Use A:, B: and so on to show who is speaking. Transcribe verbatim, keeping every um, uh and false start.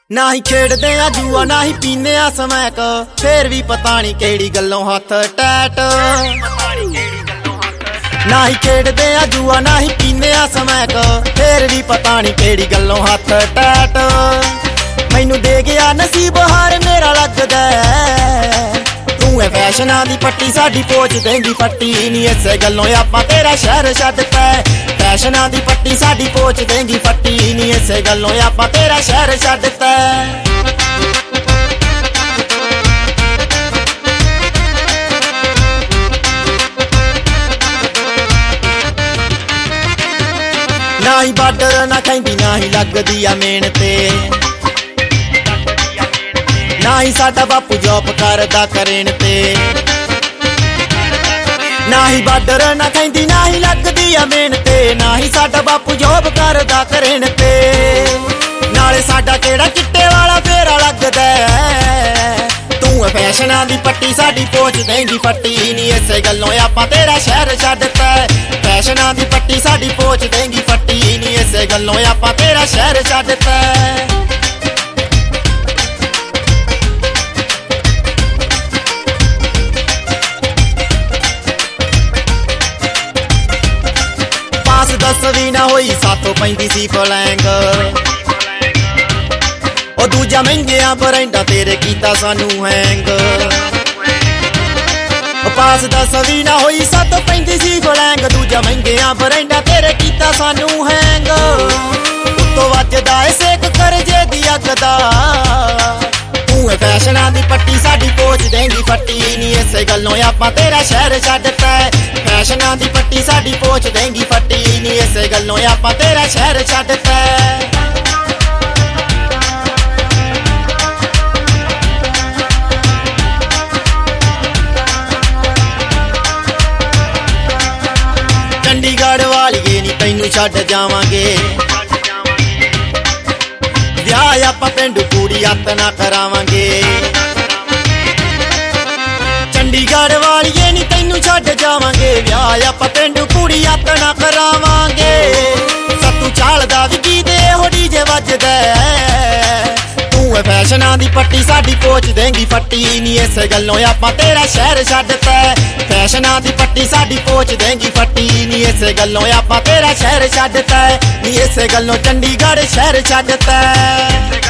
A: ना ही खेडदे आ जुआ ना ही पीने आ समैक, फिर भी पता नहीं केड़ी गल्लों हाथ टैट। ना ही खेडदे आ जुआ ना ही पीने आ समैक, फिर भी पता नहीं केड़ी गल्लों हाथ टैट। मैनू दे गया नसीब हार मेरा लगदा तू है फैशना दी पट्टी, साडी पोच देंगी फट्टी नी, इसे गल्लों आपां तेरा शहर छड्डता है। फैशना दी पट्टी साडी पोच देंगी फट्टी नी, इसे गल्लों आपां तेरा शहर छड्डता है। ना ही बार्डर ना कहंदी ना ही लगदी आ मेन ते, ना ही साडा बापू जॉब करदा करेन ते। ना ही बार्डर ना कहंदी ना ही लगदी आ मेन ते, ना ही साडा बापू जॉब करदा करेन ते। नाले साडा केड़ा चिट्टे वाला फेरा लगदा तू है फैशना दी पट्टी, साडी पोच देंगी फट्टी नी, इसे गल्लों आपां तेरा शहर छड्डता है। फैशना दी पट्टी साडी पोच देंगी फट्टी नी, इसे गल्लों आपां तेरा शहर छड्डता है। पास दस भी ना होई सातों पैंती सी फलैंग, ओ दूजा महंगिया बरैंडा तेरे कीता सानू हैंग। पास दस भी ना होई सातों पैंती सी फलैंग, दूजा महंगिया बरैंडा तेरे कीता सानू हैंग। उत्तों वजदा ऐ सेक करजे दी अग दा, तू है फैशना दी पट्टी साडी पोच देंगी फट्टी नी, इसे गल्लों आपां तेरा शहर छड्डता है। फैशना दी पट्टी साडी पोच देंगी फट्टी नी, इसे गल्लों आपां तेरा शहर छड्डता है। चंडीगढ़ वालिए नी तैनू छड्ड जावांगे, विआह आपां पिंडू कुड़ी हत्थ ना करावांगे। चंडीगढ़ वालिए नी तैनू छड्ड जावांगे, विआह आपां पिंडू कुड़ी हत्थ ना करावांगे। सत्तू चालदा वी गीत इहो डीजे वजदा तू है फैशना दी पट्टी साडी पोच देंगी फट्टी नी, इसे गल्लों आपां तेरा शहर छड्डता है। फैशना दी पट्टी साडी पोच देंगी फट्टी नी, इसे गल्लों आपां तेरा शहर छड्डता है नी, इसे गल्लों चंडीगढ़ शहर छड्डता है।